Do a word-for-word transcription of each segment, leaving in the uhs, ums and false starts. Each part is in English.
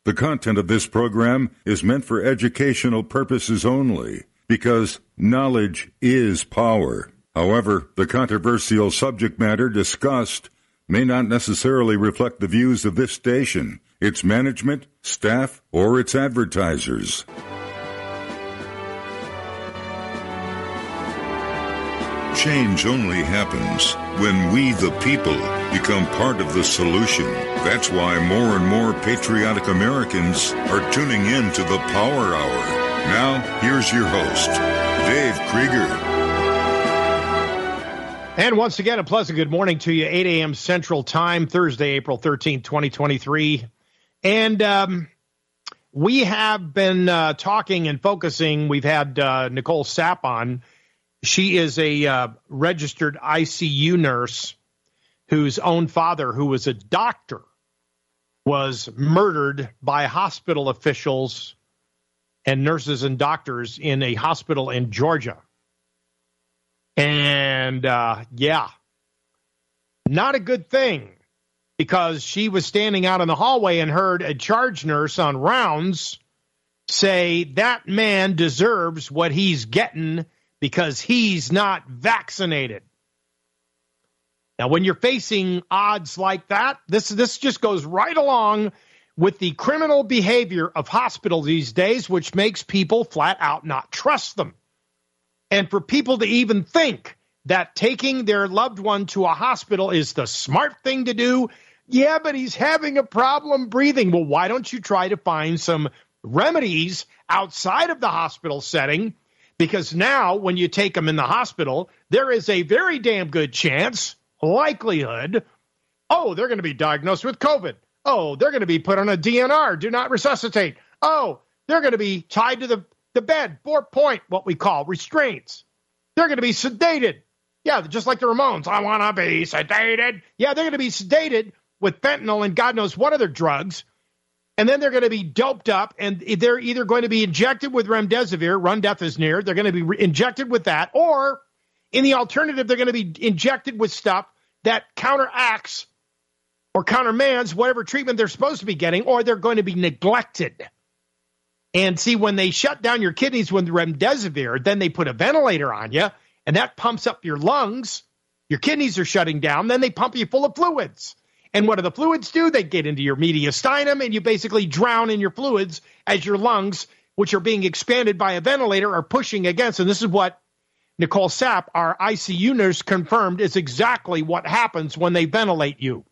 The content of this program is meant for educational purposes only, because knowledge is power. However, the controversial subject matter discussed may not necessarily reflect the views of this station, its management, staff, or its advertisers. Change only happens when we, the people, become part of the solution. That's why more and more patriotic Americans are tuning in to the Power Hour. Now, here's your host, Dave Krieger. And once again, a pleasant good morning to you, eight a.m. Central Time, Thursday, April thirteenth, twenty twenty-three. And um, we have been uh, talking and focusing. We've had uh, Nicole Sapp on. She is a uh, registered I C U nurse whose own father, who was a doctor, was murdered by hospital officials and nurses and doctors in a hospital in Georgia. And, uh, yeah, not a good thing, because she was standing out in the hallway and heard a charge nurse on rounds say that man deserves what he's getting because he's not vaccinated. Now, when you're facing odds like that, this this just goes right along with the criminal behavior of hospitals these days, which makes people flat out not trust them. And for people to even think that taking their loved one to a hospital is the smart thing to do, yeah, but he's having a problem breathing. Well, why don't you try to find some remedies outside of the hospital setting? Because now when you take them in the hospital, there is a very damn good chance, likelihood, oh, they're going to be diagnosed with COVID. Oh, they're going to be put on a D N R, do not resuscitate. Oh, they're going to be tied to the, the bed, four point, what we call restraints. They're going to be sedated. Yeah, just like the Ramones. I want to be sedated. Yeah, they're going to be sedated with fentanyl and God knows what other drugs. And then they're going to be doped up, and they're either going to be injected with remdesivir, run death is near, they're going to be re- injected with that, or in the alternative, they're going to be injected with stuff that counteracts or countermands whatever treatment they're supposed to be getting, or they're going to be neglected. And see, when they shut down your kidneys with remdesivir, then they put a ventilator on you, and that pumps up your lungs. Your kidneys are shutting down, then they pump you full of fluids. And what do the fluids do? They get into your mediastinum, and you basically drown in your fluids as your lungs, which are being expanded by a ventilator, are pushing against. And this is what Nicole Sapp, our I C U nurse, confirmed is exactly what happens when they ventilate you.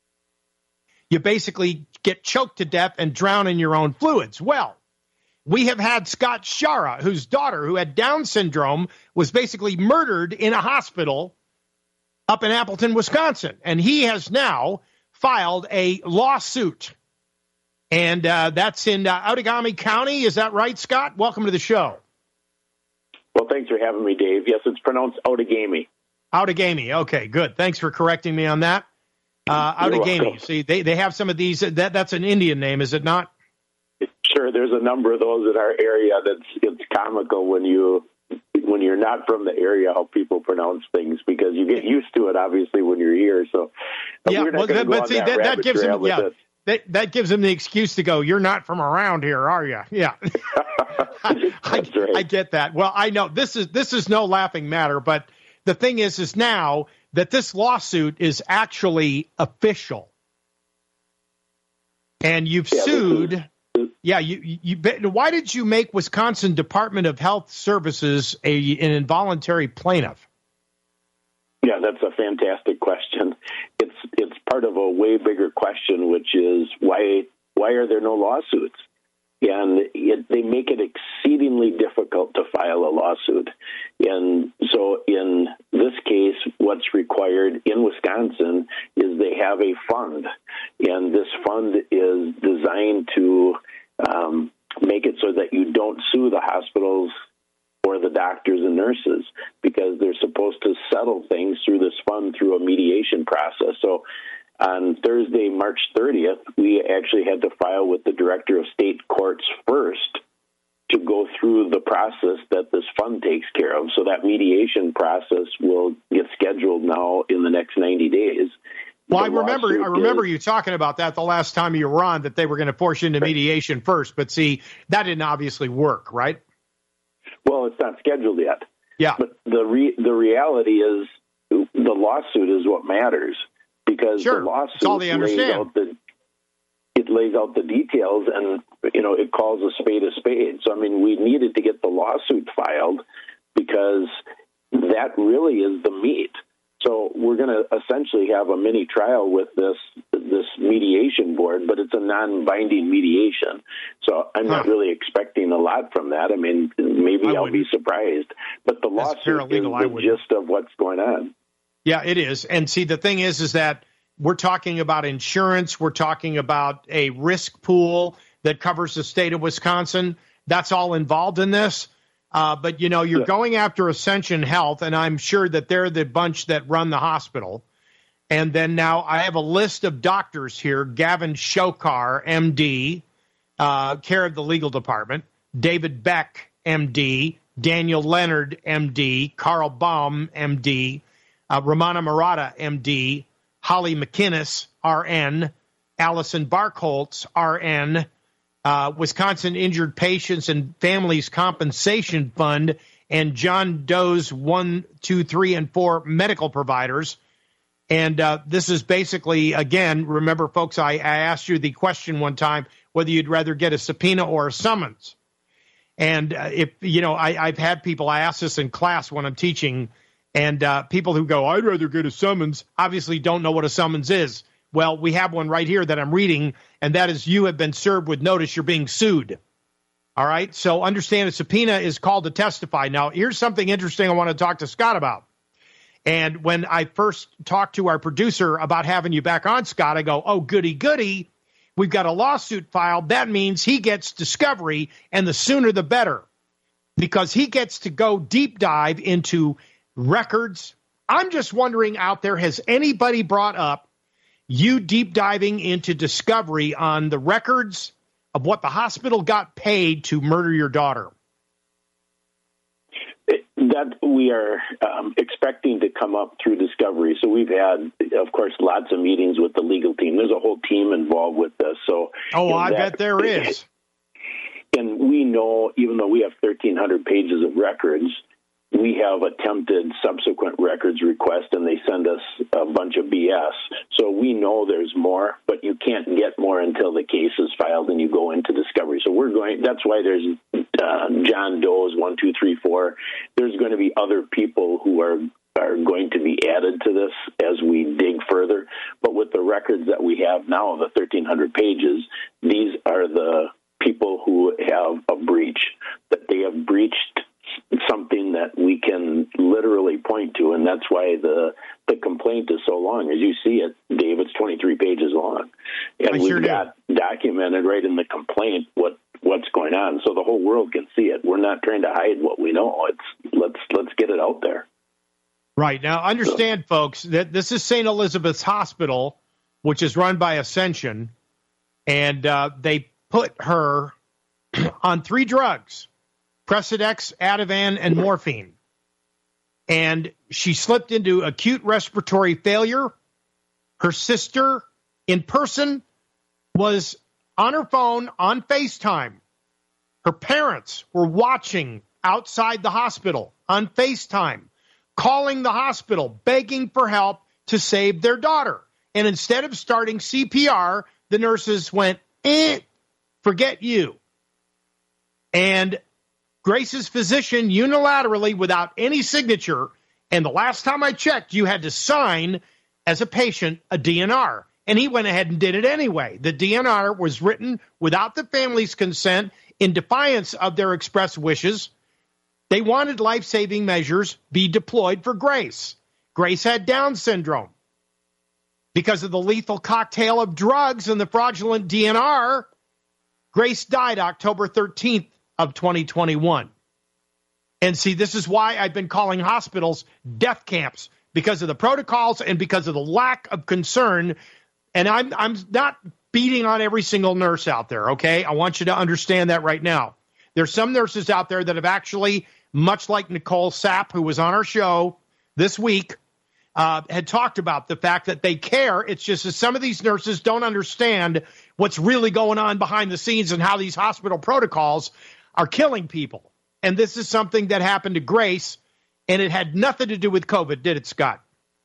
You basically get choked to death and drown in your own fluids. Well, we have had Scott Shara, whose daughter, who had Down syndrome, was basically murdered in a hospital up in Appleton, Wisconsin. And he has now filed a lawsuit, and uh, that's in uh, Outagamie County. Is that right, Scott? Welcome to the show. Well, thanks for having me, Dave. Yes, it's pronounced Outagamie. Outagamie. Okay, good. Thanks for correcting me on that. Uh, Outagamie. See, they, they have some of these. That That's an Indian name, is it not? Sure. There's a number of those in our area. That's it's comical when you when you're not from the area, how people pronounce things, because you get used to it, obviously, when you're here. So, yeah, we're not well, but see, that, that, that gives them, yeah, that, that gives them the excuse to go, you're not from around here, are you? Yeah. I, I, right. I get that. Well, I know this is, this is no laughing matter, but the thing is, is now that this lawsuit is actually official, and you've yeah, sued. Yeah, you, you, you. Why did you make Wisconsin Department of Health Services a, an involuntary plaintiff? Yeah, that's a fantastic question. It's it's part of a way bigger question, which is why why are there no lawsuits? And it, they make it exceedingly difficult to file a lawsuit. And so in this case, what's required in Wisconsin is they have a fund. And this fund is designed to um, make it so that you don't sue the hospitals or the doctors and nurses, because they're supposed to settle things through this fund through a mediation process. So on Thursday, March thirtieth, we actually had to file with the Director of State Courts first to go through the process that this fund takes care of. So that mediation process will get scheduled now in the next ninety days. Well, I remember I remember is, you talking about that the last time you were on, that they were going to force you into right. mediation first. But see, that didn't obviously work, right? Well, it's not scheduled yet. Yeah. But the re- the reality is the lawsuit is what matters, because sure. the lawsuit That's all they understand. lays out the it lays out the details, and you know it calls a spade a spade. So I mean, we needed to get the lawsuit filed because that really is the meat. So we're going to essentially have a mini trial with this this mediation board, but it's a non-binding mediation. So I'm huh. not really expecting a lot from that. I mean, maybe I I'll be surprised. But the lawsuit is the gist of what's going on. Yeah, it is. And see, the thing is, is that we're talking about insurance. We're talking about a risk pool that covers the state of Wisconsin. That's all involved in this. Uh, but, you know, you're yeah. going after Ascension Health, and I'm sure that they're the bunch that run the hospital. And then now I have a list of doctors here: Gavin Shokar, M D, uh, care of the legal department; David Beck, M D; Daniel Leonard, M D; Carl Baum, M D; uh, Ramana Murata, M D; Holly McInnes, R N; Allison Barkholtz, R N; Uh, Wisconsin Injured Patients and Families Compensation Fund, and John Doe's one, two, three, and four medical providers. And uh, this is basically, again, remember, folks, I, I asked you the question one time whether you'd rather get a subpoena or a summons. And uh, if, you know, I, I've had people, I ask this in class when I'm teaching, and uh, people who go, I'd rather get a summons, obviously don't know what a summons is. Well, we have one right here that I'm reading, and that is, you have been served with notice you're being sued. All right? So understand a subpoena is called to testify. Now, here's something interesting I want to talk to Scott about. And when I first talked to our producer about having you back on, Scott, I go, oh, goody, goody. We've got a lawsuit filed. That means he gets discovery, and the sooner the better, because he gets to go deep dive into records. I'm just wondering out there, has anybody brought up you deep diving into discovery on the records of what the hospital got paid to murder your daughter? That we are um, expecting to come up through discovery. So we've had, of course, lots of meetings with the legal team. There's a whole team involved with this. So, oh, you know, I that, bet there is. And we know, even though we have thirteen hundred pages of records, we have attempted subsequent records requests, and they send us a bunch of B S. So we know there's more, but you can't get more until the case is filed and you go into discovery. So we're going, that's why there's uh, John Doe's one, two, three, four. There's going to be other people who are, are going to be added to this as we dig further. But with the records that we have now, the thirteen hundred pages, these are the people who have a breach, that they have breached something that we can literally point to, and that's why the the complaint is so long. As you see it, Dave, it's twenty-three pages long, and I we've sure got do. documented right in the complaint what what's going on, so the whole world can see it. We're not trying to hide what we know. It's let's let's get it out there. Right. Now, understand, so, folks, that this is Saint Elizabeth's Hospital, which is run by Ascension, and uh, they put her on three drugs: Precedex, Ativan, and morphine. And she slipped into acute respiratory failure. Her sister, in person, was on her phone on FaceTime. Her parents were watching outside the hospital on FaceTime, calling the hospital, begging for help to save their daughter. And instead of starting C P R, the nurses went, eh, forget you. And Grace's physician unilaterally, without any signature, and the last time I checked, you had to sign as a patient a D N R. And he went ahead and did it anyway. The D N R was written without the family's consent, in defiance of their express wishes. They wanted life-saving measures be deployed for Grace. Grace had Down syndrome. Because of the lethal cocktail of drugs and the fraudulent D N R, Grace died October thirteenth of twenty twenty-one. And see, this is why I've been calling hospitals death camps, because of the protocols and because of the lack of concern. And I'm I'm not beating on every single nurse out there, okay? I want you to understand that right now. There's some nurses out there that have actually, much like Nicole Sapp, who was on our show this week, uh, had talked about the fact that they care. It's just that some of these nurses don't understand what's really going on behind the scenes and how these hospital protocols are killing people. And this is something that happened to Grace, and it had nothing to do with COVID, did it, Scott?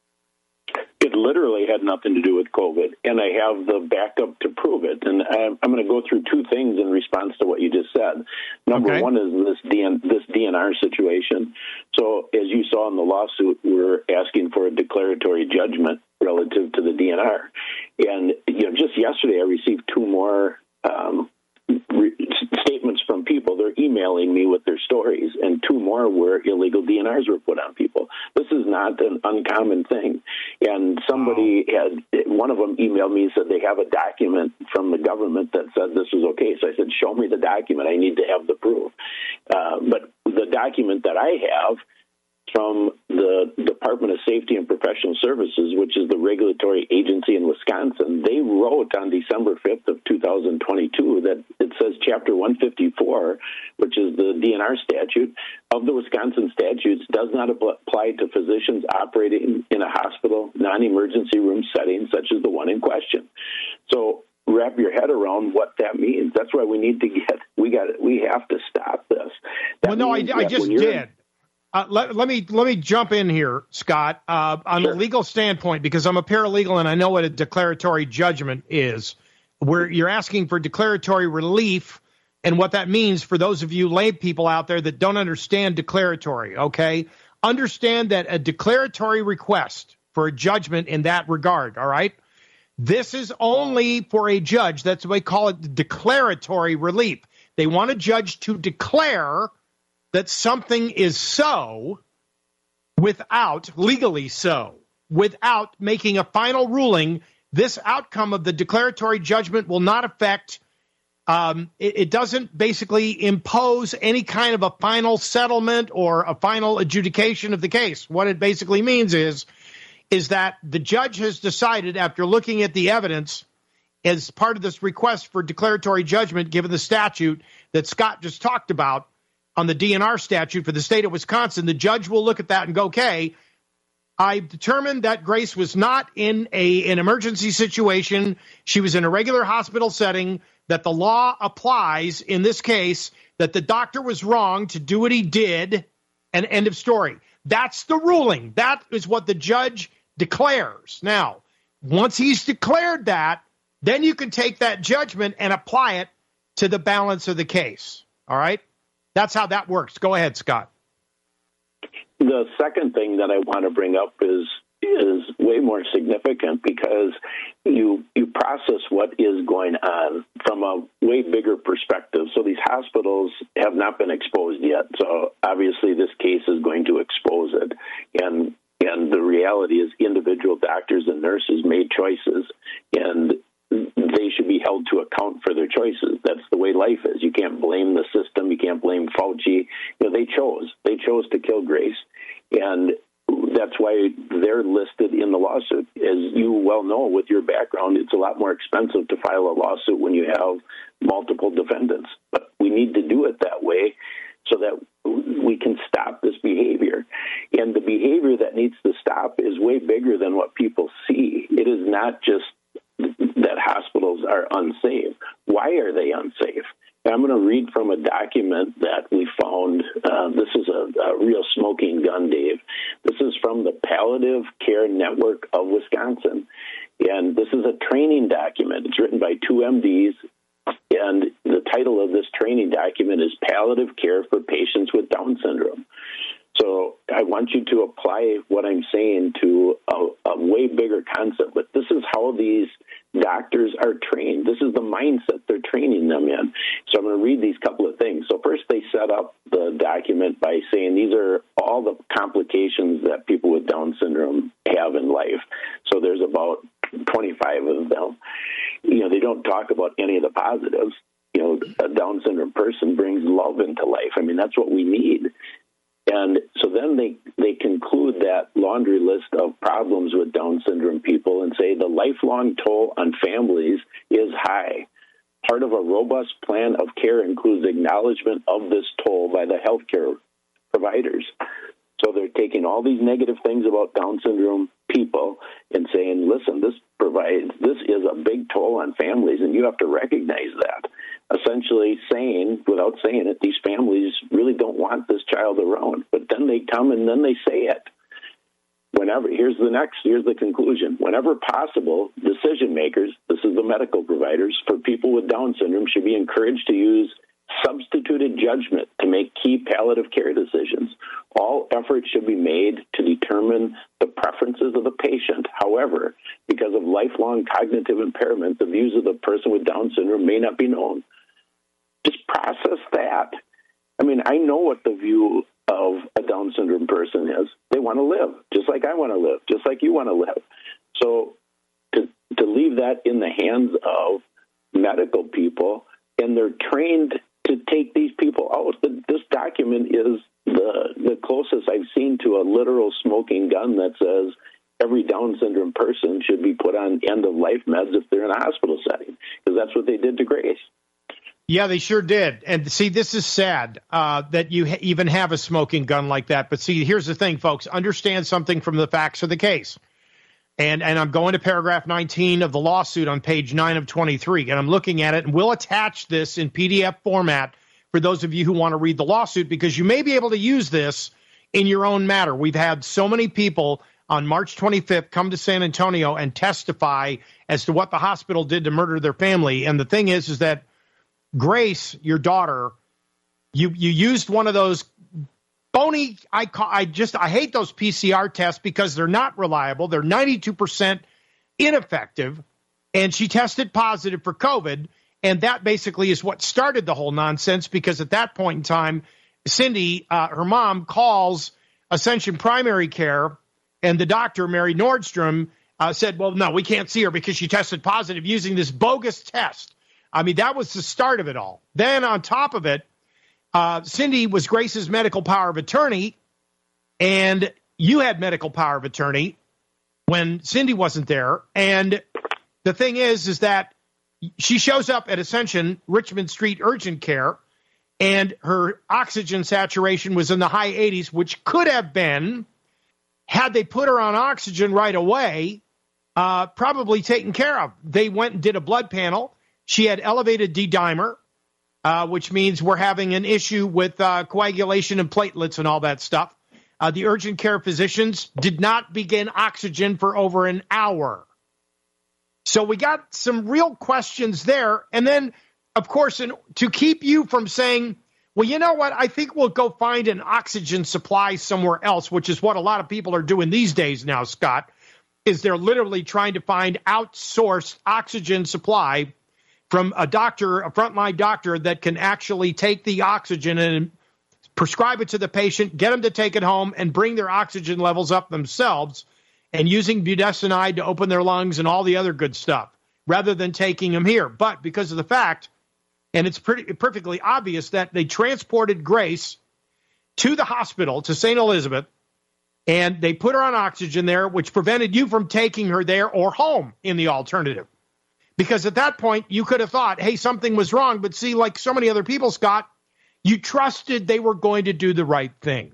It literally had nothing to do with COVID, and I have the backup to prove it. And I'm, I'm going to go through two things in response to what you just said. Number okay. one is this D N, this D N R situation. So as you saw in the lawsuit, we're asking for a declaratory judgment relative to the D N R. And you know, just yesterday, I received two more um, re- statements from people. They're emailing me with their stories, and two more where illegal D N Rs were put on people. This is not an uncommon thing. And somebody wow. had, one of them emailed me and said they have a document from the government that said this was okay. So I said, show me the document. I need to have the proof. Uh, but the document that I have from the Department of Safety and Professional Services, which is the regulatory agency in Wisconsin, they wrote on December fifth of two thousand twenty-two that it says Chapter one fifty-four, which is the D N R statute of the Wisconsin statutes, does not apply to physicians operating in a hospital, non-emergency room setting, such as the one in question. So wrap your head around what that means. That's why we need to get, we got, we have to stop this. That well, no, I, I just did. Uh, let, let me let me jump in here, Scott, uh, on sure. the legal standpoint, because I'm a paralegal and I know what a declaratory judgment is, where you're asking for declaratory relief and what that means for those of you lay people out there that don't understand declaratory, okay? Understand that a declaratory request for a judgment in that regard, all right? This is only for a judge. That's what they call it, declaratory relief. They want a judge to declare that something is so without, legally so, without making a final ruling. This outcome of the declaratory judgment will not affect, um, it, it doesn't basically impose any kind of a final settlement or a final adjudication of the case. What it basically means is, is that the judge has decided, after looking at the evidence as part of this request for declaratory judgment, given the statute that Scott just talked about, on the D N R statute for the state of Wisconsin, the judge will look at that and go, okay, I determined that Grace was not in a an emergency situation. She was in a regular hospital setting, that the law applies in this case, that the doctor was wrong to do what he did, and end of story. That's the ruling. That is what the judge declares. Now, once he's declared that, then you can take that judgment and apply it to the balance of the case. All right? That's how that works. Go ahead, Scott. The second thing that I want to bring up is is way more significant, because you you process what is going on from a way bigger perspective. So these hospitals have not been exposed yet. So obviously this case is going to expose it. And and the reality is individual doctors and nurses made choices, and they should be held to account for their choices. That's the way life is. You can't blame the system. You can't blame Fauci. You know, they chose. They chose to kill Grace, and that's why they're listed in the lawsuit. As you well know, with your background, it's a lot more expensive to file a lawsuit when you have multiple defendants. But we need to do it that way so that we can stop this behavior. And the behavior that needs to stop is way bigger than what people see. It is not just that hospitals are unsafe. Why are they unsafe? And I'm going to read from a document that we found. Uh, this is a, a real smoking gun, Dave. This is from the Palliative Care Network of Wisconsin. And this is a training document. It's written by two M Ds. And the title of this training document is Palliative Care for Patients with Down Syndrome. So I want you to apply what I'm saying to a, a way bigger concept. But this is how these doctors are trained. This is the mindset they're training them in. So I'm going to read these couple of things. So first, they set up the document by saying these are all the complications that people with Down syndrome have in life. So there's about twenty-five of them. You know, they don't talk about any of the positives. You know, a Down syndrome person brings love into life. I mean, that's what we need. And so then they, they conclude that laundry list of problems with Down syndrome people and say the lifelong toll on families is high. Part of a robust plan of care includes acknowledgement of this toll by the healthcare providers. So they're taking all these negative things about Down syndrome people and saying, listen, this provides, this is a big toll on families, and you have to recognize that. Essentially saying, without saying it, these families really don't want this child around. But then they come and then they say it. Whenever, here's the next, here's the conclusion. Whenever possible, decision makers, this is the medical providers, for people with Down syndrome should be encouraged to use substituted judgment to make key palliative care decisions. All efforts should be made to determine the preferences of the patient. However, because of lifelong cognitive impairment, the views of the person with Down syndrome may not be known. Just process that. I mean, I know what the view of a Down syndrome person is. They want to live, just like I want to live, just like you want to live. So to, to leave that in the hands of medical people, and they're trained to take these people out. This document is the the closest I've seen to a literal smoking gun that says every Down syndrome person should be put on end-of-life meds if they're in a hospital setting, because that's what they did to Grace. Yeah, they sure did. And see, this is sad uh, that you ha- even have a smoking gun like that. But see, here's the thing, folks. Understand something from the facts of the case. And and I'm going to paragraph nineteen of the lawsuit on page nine of twenty-three, and I'm looking at it, and we'll attach this in P D F format for those of you who want to read the lawsuit, because you may be able to use this in your own matter. We've had so many people on March twenty-fifth come to San Antonio and testify as to what the hospital did to murder their family. And the thing is, is that Grace, your daughter, you you used one of those phony, I call, I just, I hate those P C R tests because they're not reliable. They're ninety-two percent ineffective. And she tested positive for COVID. And that basically is what started the whole nonsense, because at that point in time, Cindy, uh, her mom, calls Ascension Primary Care, and the doctor, Mary Nordstrom, uh, said, well, no, we can't see her because she tested positive using this bogus test. I mean, that was the start of it all. Then on top of it, Uh, Cindy was Grace's medical power of attorney, and you had medical power of attorney when Cindy wasn't there. And the thing is, is that she shows up at Ascension Richmond Street Urgent Care, and her oxygen saturation was in the high eighties, which could have been, had they put her on oxygen right away, uh, probably taken care of. They went and did a blood panel. She had elevated D-dimer. Uh, which means we're having an issue with uh, coagulation and platelets and all that stuff. Uh, the urgent care physicians did not begin oxygen for over an hour. So we got some real questions there. And then, of course, in, to keep you from saying, well, you know what, I think we'll go find an oxygen supply somewhere else, which is what a lot of people are doing these days now, Scott, is they're literally trying to find outsourced oxygen supply from a doctor, a frontline doctor that can actually take the oxygen and prescribe it to the patient, get them to take it home, and bring their oxygen levels up themselves, and using budesonide to open their lungs and all the other good stuff, rather than taking them here. But because of the fact, and it's pretty perfectly obvious, that they transported Grace to the hospital, to Saint Elizabeth, and they put her on oxygen there, which prevented you from taking her there or home in the alternative. Because at that point, you could have thought, hey, something was wrong. But see, like so many other people, Scott, you trusted they were going to do the right thing.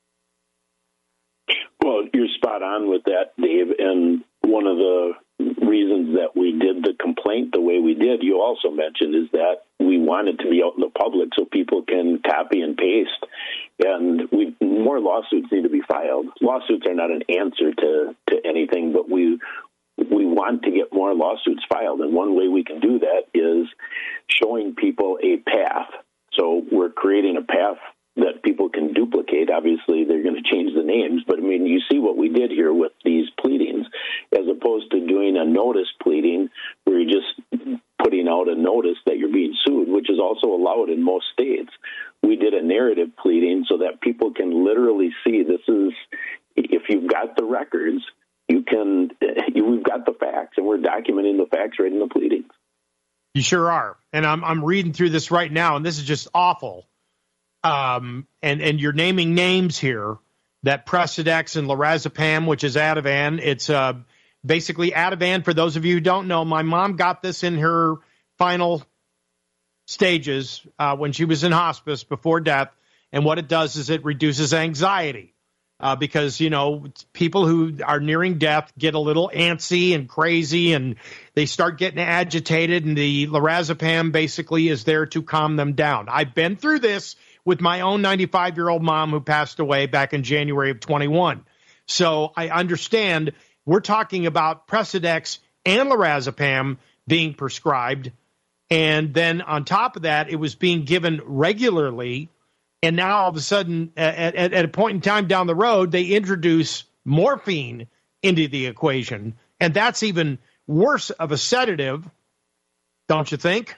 Well, you're spot on with that, Dave. And one of the reasons that we did the complaint the way we did, you also mentioned, is that we wanted to be out in the public so people can copy and paste. And we, more lawsuits need to be filed. Lawsuits are not an answer to, to anything, but we we want to get more lawsuits filed. And one way we can do that is showing people a path. So we're creating a path that people can duplicate. Obviously, they're going to change the names. But, I mean, you see what we did here with these pleadings, as opposed to doing a notice pleading where you're just putting out a notice that you're being sued, which is also allowed in most states. We did a narrative pleading so that people can literally see this is, if you've got the records, you can, you, we've got the facts, and we're documenting the facts right in the pleadings. You sure are. And I'm I'm reading through this right now, and this is just awful. Um, and, and you're naming names here, that Precedex and Lorazepam, which is Ativan. It's uh, basically Ativan. For those of you who don't know, my mom got this in her final stages uh, when she was in hospice before death. And what it does is it reduces anxiety. uh, because, you know, people who are nearing death get a little antsy and crazy and they start getting agitated, and the lorazepam basically is there to calm them down. I've been through this with my own ninety-five-year-old mom who passed away back in January of twenty-one. So I understand we're talking about Precedex and lorazepam being prescribed. And then on top of that, it was being given regularly. And now all of a sudden, at, at, at a point in time down the road, they introduce morphine into the equation. And that's even worse of a sedative, don't you think?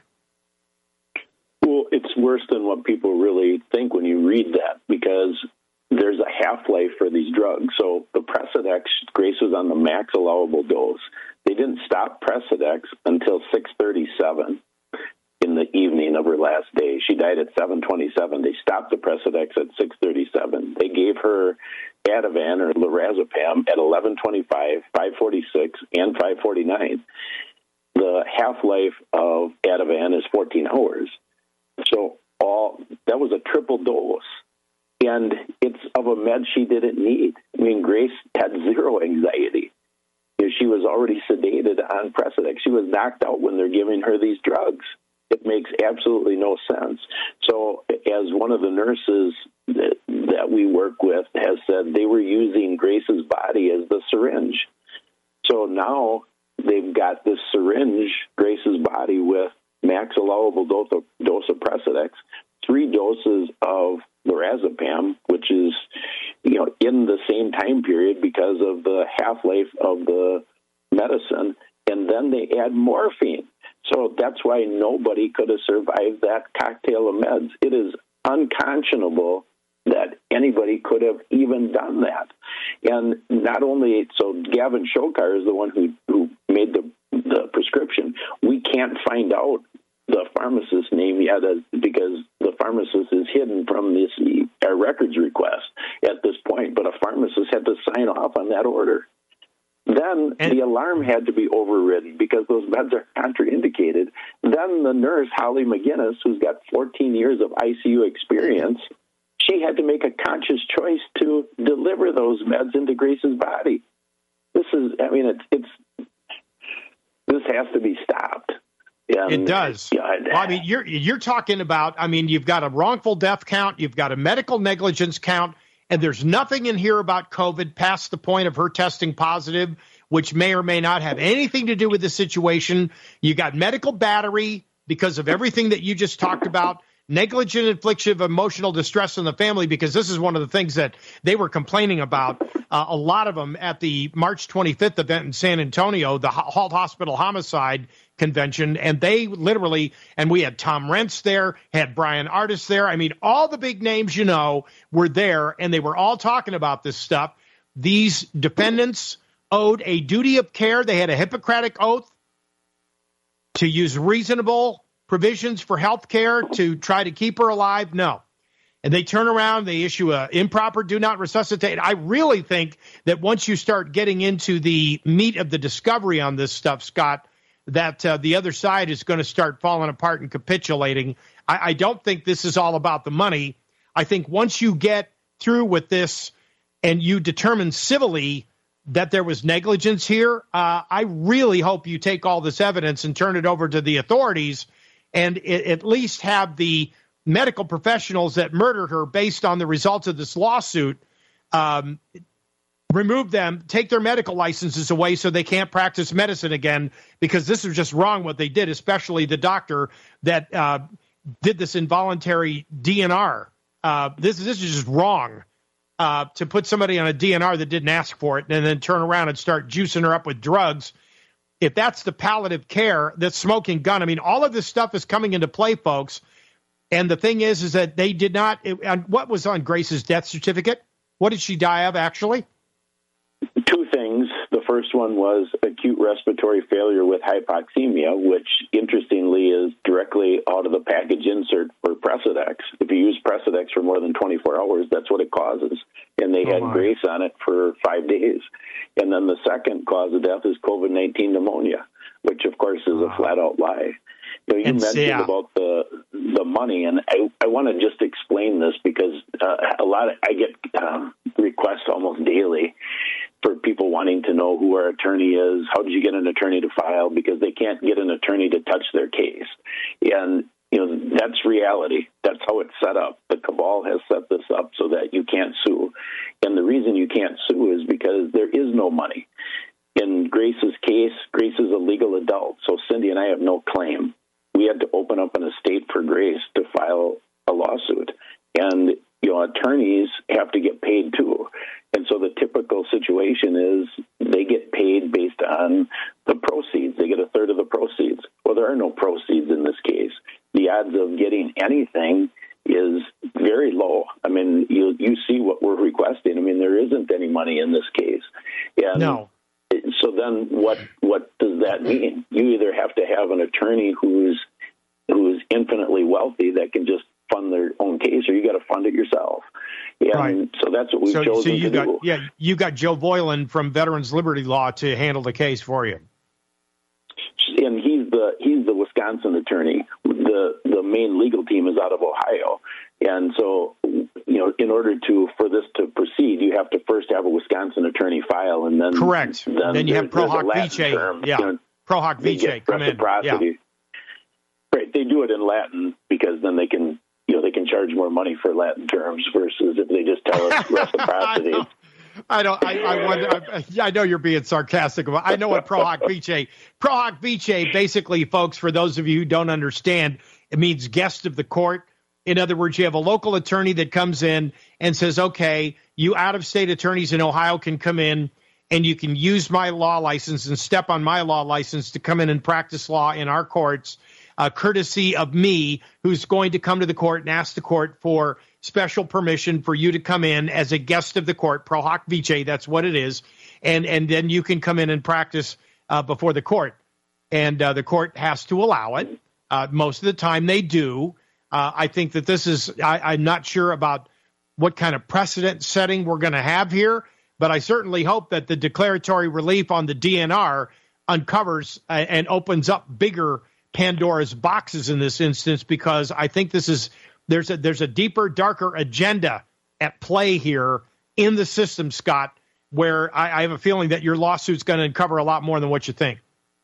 Well, it's worse than what people really think when you read that, because there's a half-life for these drugs. So the Precedex, Grace was on the max allowable dose. They didn't stop Precedex until six thirty-seven in the evening of her last day. She died at seven twenty-seven. They stopped the Precedex at six thirty-seven. They gave her Ativan or lorazepam at eleven twenty-five, five forty-six, and five forty-nine. The half-life of Ativan is fourteen hours. So all that was a triple dose. And it's of a med she didn't need. I mean, Grace had zero anxiety. She was already sedated on Precedex. She was knocked out when they're giving her these drugs. It makes absolutely no sense. So as one of the nurses that, that we work with has said, they were using Grace's body as the syringe. So now they've got this syringe, Grace's body, with max allowable dose of, dose of Precedex, three doses of lorazepam, which is, you know, in the same time period because of the half-life of the medicine, and then they add morphine. So that's why nobody could have survived that cocktail of meds. It is unconscionable that anybody could have even done that. And not only, so Gavin Shokar is the one who, who made the, the prescription. We can't find out the pharmacist's name yet uh, because the pharmacist is hidden from this uh, records request at this point, but a pharmacist had to sign off on that order. Then and, the alarm had to be overridden because those meds are contraindicated. Then the nurse, Holly McGinnis, who's got fourteen years of I C U experience, she had to make a conscious choice to deliver those meds into Grace's body. This is, I mean, it's, it's this has to be stopped. And, it does. Yeah, well, I mean, you're you're talking about, I mean, you've got a wrongful death count, you've got a medical negligence count, and there's nothing in here about COVID past the point of her testing positive, which may or may not have anything to do with the situation. You got medical battery because of everything that you just talked about, negligent infliction of emotional distress in the family, because this is one of the things that they were complaining about, uh, a lot of them at the March twenty-fifth event in San Antonio, the Halt Hospital Homicide Convention, and they literally, and we had Tom Rentz there, had Brian Artis there. I mean, all the big names, you know, were there, and they were all talking about this stuff. These defendants owed a duty of care. They had a Hippocratic oath to use reasonable provisions for health care to try to keep her alive. No. And they turn around, they issue a improper do not resuscitate. I really think that once you start getting into the meat of the discovery on this stuff, Scott, that uh, the other side is going to start falling apart and capitulating. I, I don't think this is all about the money. I think once you get through with this and you determine civilly that there was negligence here, uh, I really hope you take all this evidence and turn it over to the authorities and it, at least have the medical professionals that murdered her based on the results of this lawsuit um, remove them, take their medical licenses away so they can't practice medicine again, because this is just wrong what they did, especially the doctor that uh, did this involuntary D N R. Uh, this, this is just wrong uh, to put somebody on a D N R that didn't ask for it and then turn around and start juicing her up with drugs. If that's the palliative care, that's smoking gun. I mean, all of this stuff is coming into play, folks. And the thing is, is that they did not, it, and what was on Grace's death certificate? What did she die of, actually? Two things. The first one was acute respiratory failure with hypoxemia, which interestingly is directly out of the package insert for Precedex. If you use Precedex for more than twenty-four hours, that's what it causes. And they oh had my. Grace on it for five days. And then the second cause of death is COVID nineteen pneumonia, which, of course, is a flat-out lie. You know, you and mentioned yeah. about the the money, and I, I want to just explain this because uh, a lot of I get um, requests almost daily for people wanting to know who our attorney is. How did you get an attorney to file? Because they can't get an attorney to touch their case. And, you know, that's reality. That's how it's set up. The cabal has set this up so that you can't sue. And the reason you can't sue is because there is no money. In Grace's case, Grace is a legal adult, so Cindy and I have no claim. We had to open up an estate for Grace to file a lawsuit. And, you know, attorneys have to get paid too. And so the typical situation is they get paid based on the proceeds. They get a third of the proceeds. Well, there are no proceeds in this case. The odds of getting anything is very low. I mean, you you see what we're requesting. I mean, there isn't any money in this case. And no. So then what what does that mean? You either have to have an attorney who's who's infinitely wealthy that can just fund their own case, or you got to fund it yourself. And right. So that's what we've so, chosen so you to got, do. Yeah, you got Joe Voiland from Veterans Liberty Law to handle the case for you. And he's the he's the Wisconsin attorney. The the main legal team is out of Ohio. And so, you know, in order to for this to proceed, you have to first have a Wisconsin attorney file, and then correct. Then, then you have Pro Hoc Vice. Yeah, you know, Pro Hoc Vice come in. Yeah. Right, they do it in Latin because then they can, you know, they can charge more money for Latin terms versus if they just tell us reciprocity. I don't. I, I wonder. I, I know you're being sarcastic about. I know what Pro Hoc Vice. Pro Hoc Vice, basically, folks. For those of you who don't understand, it means guest of the court. In other words, you have a local attorney that comes in and says, "Okay, you out-of-state attorneys in Ohio can come in, and you can use my law license and step on my law license to come in and practice law in our courts, uh, courtesy of me, who's going to come to the court and ask the court for special permission for you to come in as a guest of the court, Pro Hoc Vice, that's what it is, and and then you can come in and practice uh, before the court, and uh, the court has to allow it. Uh, most of the time, they do." Uh, I think that this is, I, I'm not sure about what kind of precedent setting we're going to have here, but I certainly hope that the declaratory relief on the D N R uncovers uh, and opens up bigger Pandora's boxes in this instance, because I think this is, there's a, there's a deeper, darker agenda at play here in the system, Scott, where I, I have a feeling that your lawsuit's going to uncover a lot more than what you think.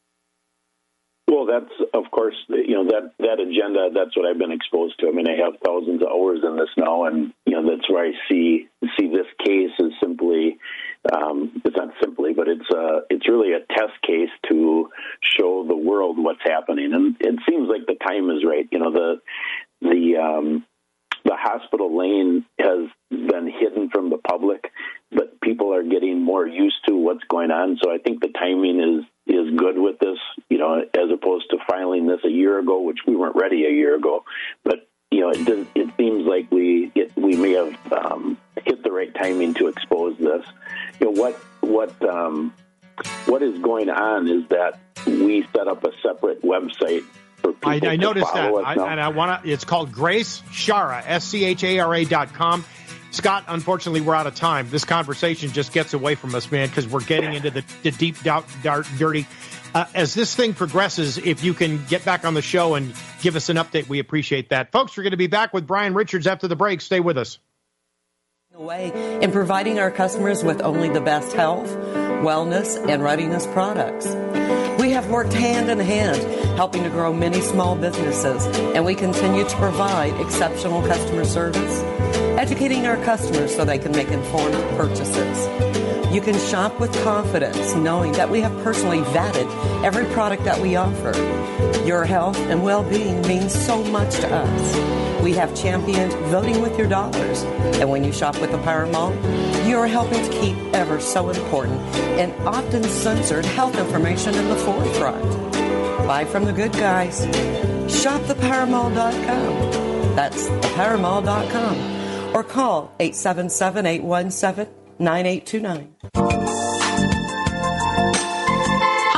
Well, that's, of course, you know, that, that agenda, that's what I've been exposed to. I mean, I have thousands of hours in this now, and, you know, that's where I see see this case as simply, um, it's not simply, but it's uh, it's really a test case to show the world what's happening. And it seems like the time is right. You know, the, the, um, the hospital lane has been hidden from the public, but people are getting more used to what's going on. So I think the timing is, is good with this, you know, as opposed to filing this a year ago, which we weren't ready a year ago. But, you know, it does, it seems like we it, we may have um, hit the right timing to expose this. You know, what what um, what is going on is that we set up a separate website for people I, I to noticed that, follow us I, now. and I want to. It's called Grace Schara, S C H A R A dot com. Scott, unfortunately, we're out of time. This conversation just gets away from us, man, because we're getting into the, the deep, dark, dark, dirty. Uh, as this thing progresses, if you can get back on the show and give us an update, we appreciate that. Folks, we're going to be back with Brian Richards after the break. Stay with us. Way in providing our customers with only the best health, wellness, and readiness products. We have worked hand in hand helping to grow many small businesses, and we continue to provide exceptional customer service, educating our customers so they can make informed purchases. You can shop with confidence knowing that we have personally vetted every product that we offer. Your health and well-being means so much to us. We have championed voting with your dollars. And when you shop with the Power Mall, you're helping to keep ever so important and often censored health information in the forefront. Buy from the good guys. Shop the power mall dot com. That's the power mall dot com. Or call eight seven seven, eight one seven, nine eight two nine.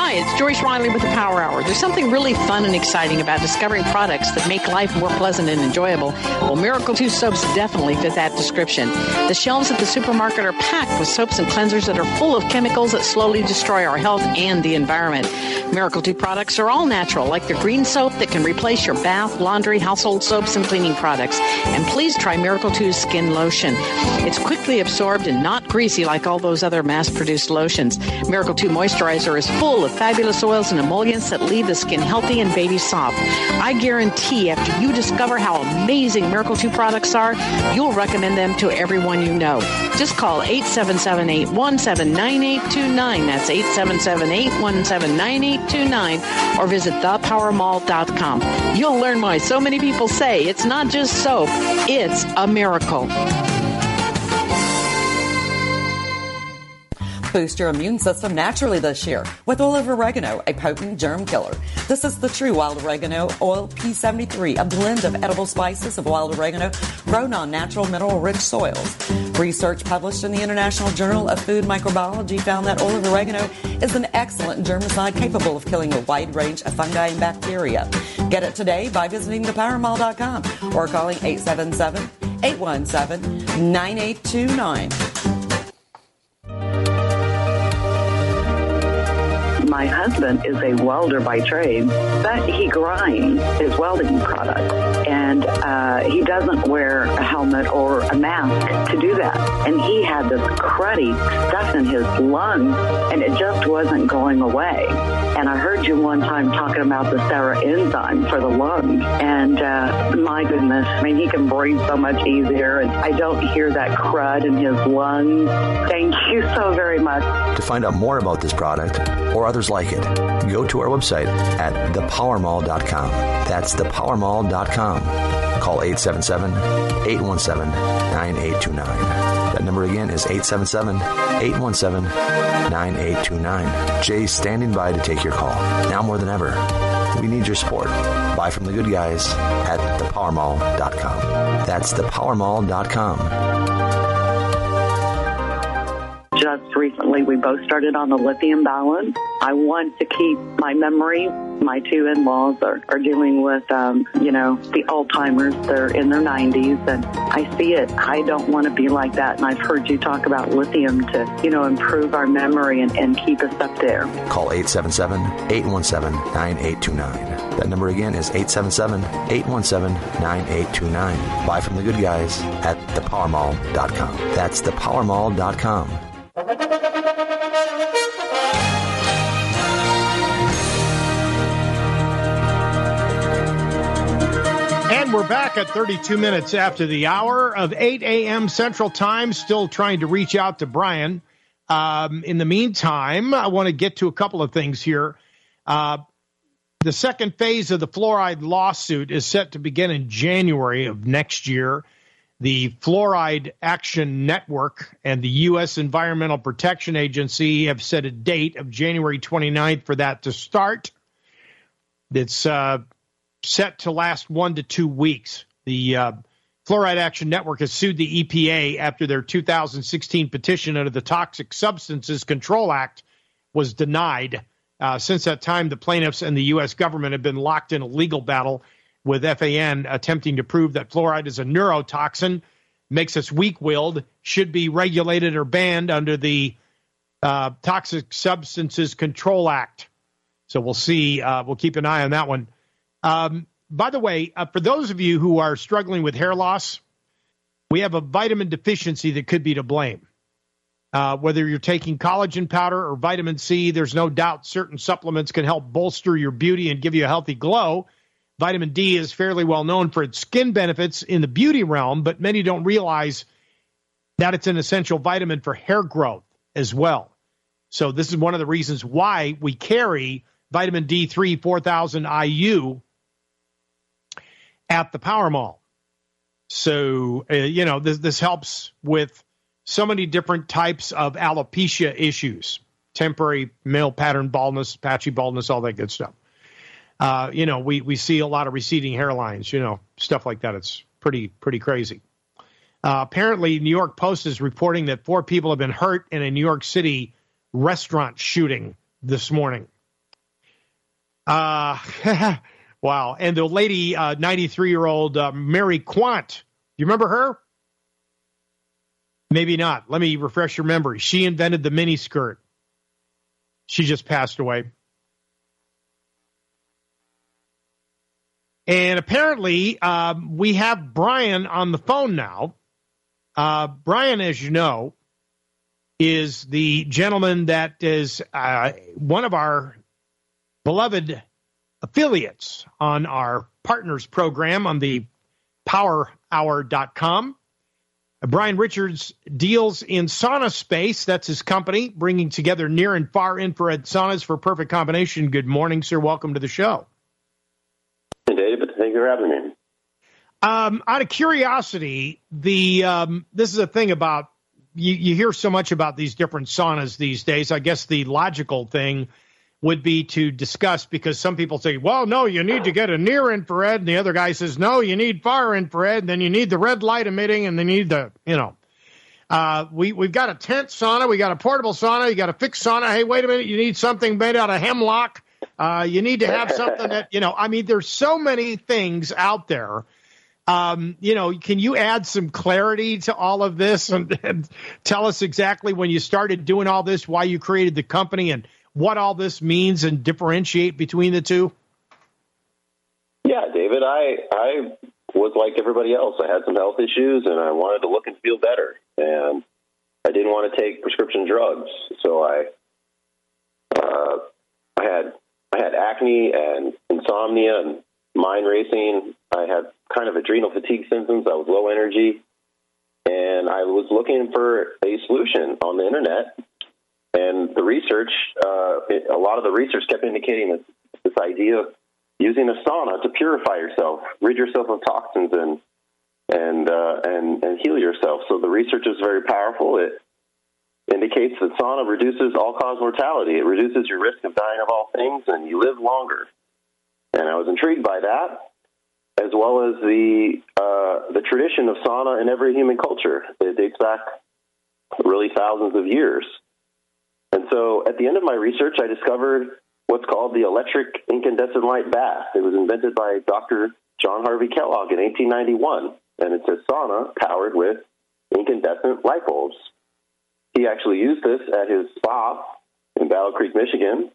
Hi, it's Joyce Riley with the Power Hour. There's something really fun and exciting about discovering products that make life more pleasant and enjoyable. Well, Miracle two soaps definitely fit that description. The shelves at the supermarket are packed with soaps and cleansers that are full of chemicals that slowly destroy our health and the environment. Miracle two products are all natural, like the green soap that can replace your bath, laundry, household soaps, and cleaning products. And please try Miracle two's Skin Lotion. It's quickly absorbed and not greasy like all those other mass-produced lotions. Miracle two Moisturizer is full of fabulous oils and emollients that leave the skin healthy and baby soft. I guarantee after you discover how amazing Miracle two products are, you'll recommend them to everyone you know. Just call eight seven seven, eight one seven, nine eight two nine. That's eight seven seven, eight one seven, nine eight two nine, or visit the power mall dot com. You'll learn why so many people say it's not just soap, it's a miracle. Boost your immune system naturally this year with oil of oregano, a potent germ killer. This is the true wild oregano oil P seventy-three, a blend of edible spices of wild oregano grown on natural mineral-rich soils. Research published in the International Journal of Food Microbiology found that oil of oregano is an excellent germicide capable of killing a wide range of fungi and bacteria. Get it today by visiting the power mall dot com or calling eight seven seven, eight one seven, nine eight two nine. My husband is a welder by trade, but he grinds his welding products, and uh, he doesn't wear a helmet or a mask to do that. And he had this cruddy stuff in his lungs, and it just wasn't going away. And I heard you one time talking about the Sarah enzyme for the lungs, and uh, my goodness, I mean, he can breathe so much easier, and I don't hear that crud in his lungs. Thank you so very much. To find out more about this product or others like it, go to our website at the power mall dot com. That's the power mall dot com. Call eight seven seven, eight one seven, nine eight two nine. That number again is eight seven seven, eight one seven, nine eight two nine. Jay's standing by to take your call. Now more than ever, we need your support. Buy from the good guys at the power mall dot com. That's the power mall dot com. Just recently, we both started on the lithium balance. I want to keep my memory. My two in-laws are, are dealing with, um, you know, the Alzheimer's. They're in their nineties, and I see it. I don't want to be like that, and I've heard you talk about lithium to, you know, improve our memory and, and keep us up there. Call eight seven seven, eight one seven, nine eight two nine. That number again is eight seven seven, eight one seven, nine eight two nine. Buy from the good guys at the power mall dot com. That's the power mall dot com. And we're back at thirty-two minutes after the hour of eight a.m. Central Time, still trying to reach out to Brian. Um, in the meantime, I want to get to a couple of things here. Uh, the second phase of the fluoride lawsuit is set to begin in January of next year. The Fluoride Action Network and the U S Environmental Protection Agency have set a date of January twenty-ninth for that to start. It's uh, set to last one to two weeks. The uh, Fluoride Action Network has sued the E P A after their two thousand sixteen petition under the Toxic Substances Control Act was denied. Uh, since that time, the plaintiffs and the U S government have been locked in a legal battle with F A N attempting to prove that fluoride is a neurotoxin, makes us weak-willed, should be regulated or banned under the uh, Toxic Substances Control Act. So we'll see. Uh, we'll keep an eye on that one. Um, by the way, uh, for those of you who are struggling with hair loss, we have a vitamin deficiency that could be to blame. Uh, whether you're taking collagen powder or vitamin C, there's no doubt certain supplements can help bolster your beauty and give you a healthy glow. Vitamin D is fairly well known for its skin benefits in the beauty realm, but many don't realize that it's an essential vitamin for hair growth as well. So this is one of the reasons why we carry vitamin D three four thousand I U at the Power Mall. So, uh, you know, this, this helps with so many different types of alopecia issues, temporary male pattern baldness, patchy baldness, all that good stuff. Uh, you know, we, we see a lot of receding hairlines, you know, stuff like that. It's pretty, pretty crazy. Uh, apparently, New York Post is reporting that four people have been hurt in a New York City restaurant shooting this morning. Uh, wow. And the lady, uh, ninety-three-year-old uh, Mary Quant, you remember her? Maybe not. Let me refresh your memory. She invented the mini skirt. She just passed away. And apparently, um, we have Brian on the phone now. Uh, Brian, as you know, is the gentleman that is uh, one of our beloved affiliates on our partners program on the power hour dot com. Brian Richards deals in sauna space. That's his company, bringing together near and far infrared saunas for perfect combination. Good morning, sir. Welcome to the show. Hey, David. Thank you for having me. Um, out of curiosity, the um, this is a thing about, you, you hear so much about these different saunas these days. I guess the logical thing would be to discuss, because some people say, well, no, you need to get a near infrared. And the other guy says, no, you need far infrared. And then you need the red light emitting, and then you need the, you know, uh, we, we've got a tent sauna. We got a portable sauna. You got a fixed sauna. Hey, wait a minute. You need something made out of hemlock. Uh, you need to have something that, you know, I mean, there's so many things out there. Um, you know, can you add some clarity to all of this and, and tell us exactly when you started doing all this, why you created the company, and what all this means, and differentiate between the two? Yeah, David, I I was like everybody else. I had some health issues, and I wanted to look and feel better, and I didn't want to take prescription drugs. So I uh, I had I had acne and insomnia and mind racing. I had kind of adrenal fatigue symptoms. I was low energy, and I was looking for a solution on the internet. And the research, uh, it, a lot of the research kept indicating this, this idea of using a sauna to purify yourself, rid yourself of toxins, and and uh, and and heal yourself. So the research is very powerful. It indicates that sauna reduces all-cause mortality. It reduces your risk of dying of all things, and you live longer. And I was intrigued by that, as well as the uh, the tradition of sauna in every human culture. It dates back really thousands of years. And so at the end of my research, I discovered what's called the electric incandescent light bath. It was invented by Doctor John Harvey Kellogg in eighteen ninety-one, and it's a sauna powered with incandescent light bulbs. He actually used this at his spa in Battle Creek, Michigan,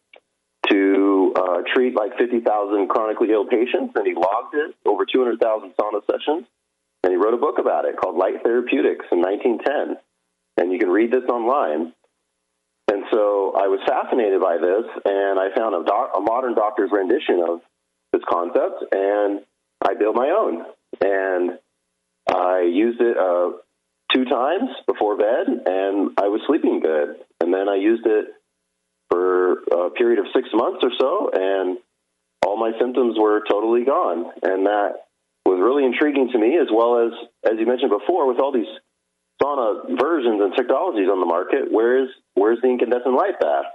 to uh, treat like fifty thousand chronically ill patients, and he logged it, over two hundred thousand sauna sessions, and he wrote a book about it called Light Therapeutics in nineteen ten, and you can read this online. And so I was fascinated by this, and I found a, doc, a modern doctor's rendition of this concept, and I built my own. And I used it uh, two times before bed, and I was sleeping good. And then I used it for a period of six months or so, and all my symptoms were totally gone. And that was really intriguing to me, as well as, as you mentioned before, with all these sauna versions and technologies on the market, where's where's the incandescent light bath?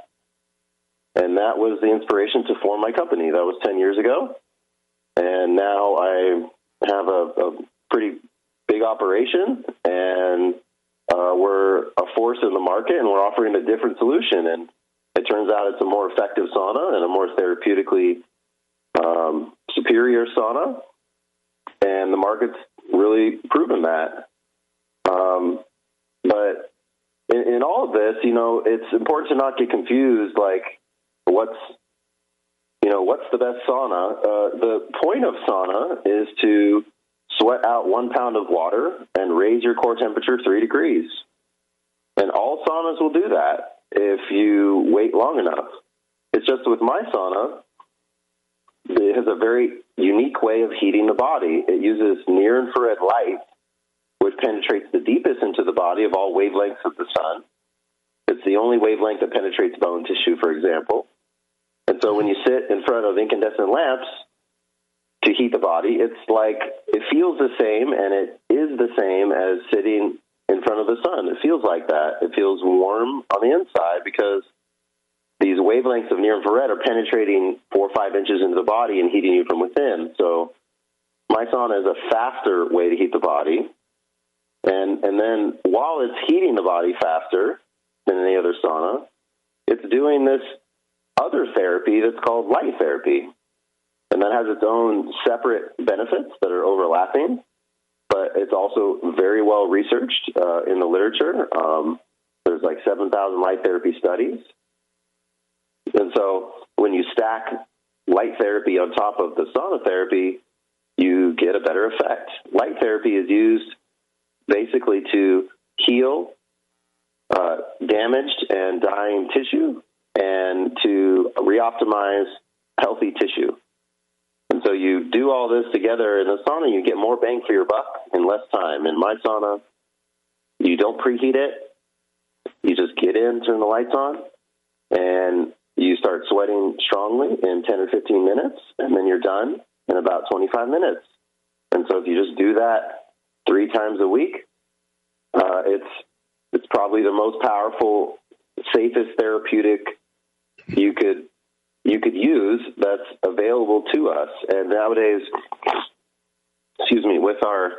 And that was the inspiration to form my company. That was ten years ago. And now I have a, a pretty big operation, and uh, we're a force in the market, and we're offering a different solution. And it turns out it's a more effective sauna and a more therapeutically um, superior sauna. And the market's really proven that. Um, but in, in all of this, you know, it's important to not get confused, like what's, you know, what's the best sauna? Uh, the point of sauna is to sweat out one pound of water and raise your core temperature three degrees. And all saunas will do that if you wait long enough. It's just with my sauna, it has a very unique way of heating the body. It uses near-infrared light, which penetrates the deepest into the body of all wavelengths of the sun. It's the only wavelength that penetrates bone tissue, for example. And so when you sit in front of incandescent lamps to heat the body, it's like it feels the same, and it is the same as sitting in front of the sun. It feels like that. It feels warm on the inside because these wavelengths of near-infrared are penetrating four or five inches into the body and heating you from within. So my sauna is a faster way to heat the body. And and then while it's heating the body faster than any other sauna, it's doing this other therapy that's called light therapy. And that has its own separate benefits that are overlapping, but it's also very well researched uh, in the literature. Um, there's like seven thousand light therapy studies. And so when you stack light therapy on top of the sauna therapy, you get a better effect. Light therapy is used basically to heal uh, damaged and dying tissue and to re-optimize healthy tissue. And so you do all this together in the sauna, you get more bang for your buck in less time. In my sauna, you don't preheat it. You just get in, turn the lights on, and you start sweating strongly in ten or fifteen minutes, and then you're done in about twenty-five minutes. And so if you just do that three times a week, uh, it's it's probably the most powerful, safest therapeutic you could you could use that's available to us. And nowadays, excuse me, with our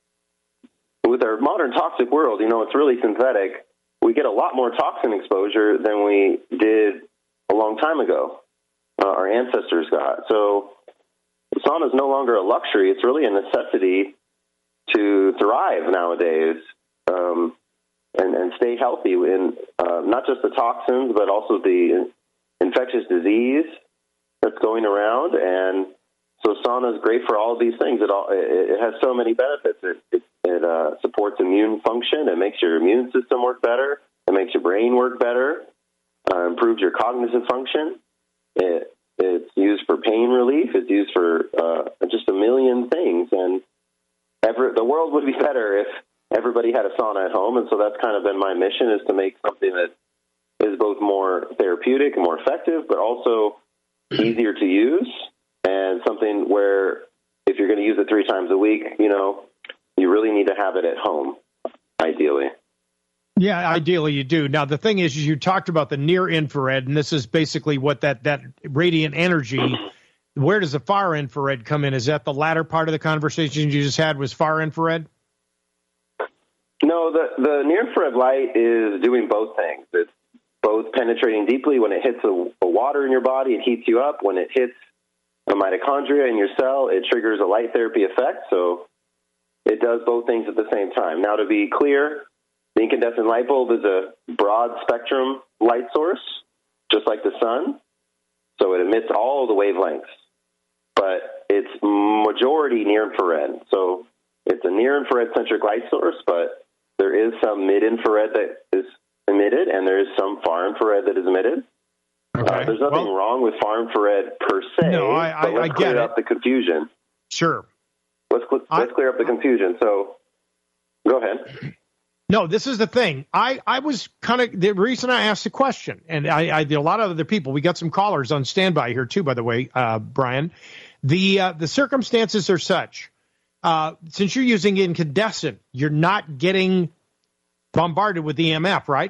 with our modern toxic world, you know, it's really synthetic. We get a lot more toxin exposure than we did a long time ago. Uh, our ancestors got. So sauna is no longer a luxury. It's really a necessity to thrive nowadays um, and, and stay healthy in uh, not just the toxins, but also the infectious disease that's going around. And so sauna is great for all of these things. It, all, it, it has so many benefits. It, it, it uh, supports immune function. It makes your immune system work better. It makes your brain work better. Uh, improves your cognitive function. It, it's used for pain relief. It's used for uh, just a million things. And ever, the world would be better if everybody had a sauna at home. And so that's kind of been my mission, is to make something that is both more therapeutic and more effective, but also easier to use, and something where if you're going to use it three times a week, you know, you really need to have it at home, ideally. Yeah, ideally you do. Now, the thing is, you talked about the near infrared, and this is basically what that, that radiant energy, where does the far infrared come in? Is that the latter part of the conversation you just had, was far infrared? No, the, the near infrared light is doing both things. It's both penetrating deeply. When it hits the, the water in your body, it heats you up. When it hits a mitochondria in your cell, it triggers a light therapy effect. So it does both things at the same time. Now, to be clear, the incandescent light bulb is a broad spectrum light source, just like the sun. So it emits all the wavelengths, but it's majority near infrared. So it's a near infrared centric light source, but there is some mid infrared that is emitted, and there is some far infrared that is emitted. Okay. Uh, there's nothing well, wrong with far infrared per se. No, I, I, but let's I get clear it. up the confusion. Sure. Let's let's I, clear up the confusion. So, go ahead. No, this is the thing. I, I was kind of the reason I asked the question, and I, I did a lot of other people. We got some callers on standby here too, by the way, uh, Brian. The uh, the circumstances are such. Uh, since you're using incandescent, you're not getting bombarded with E M F, right?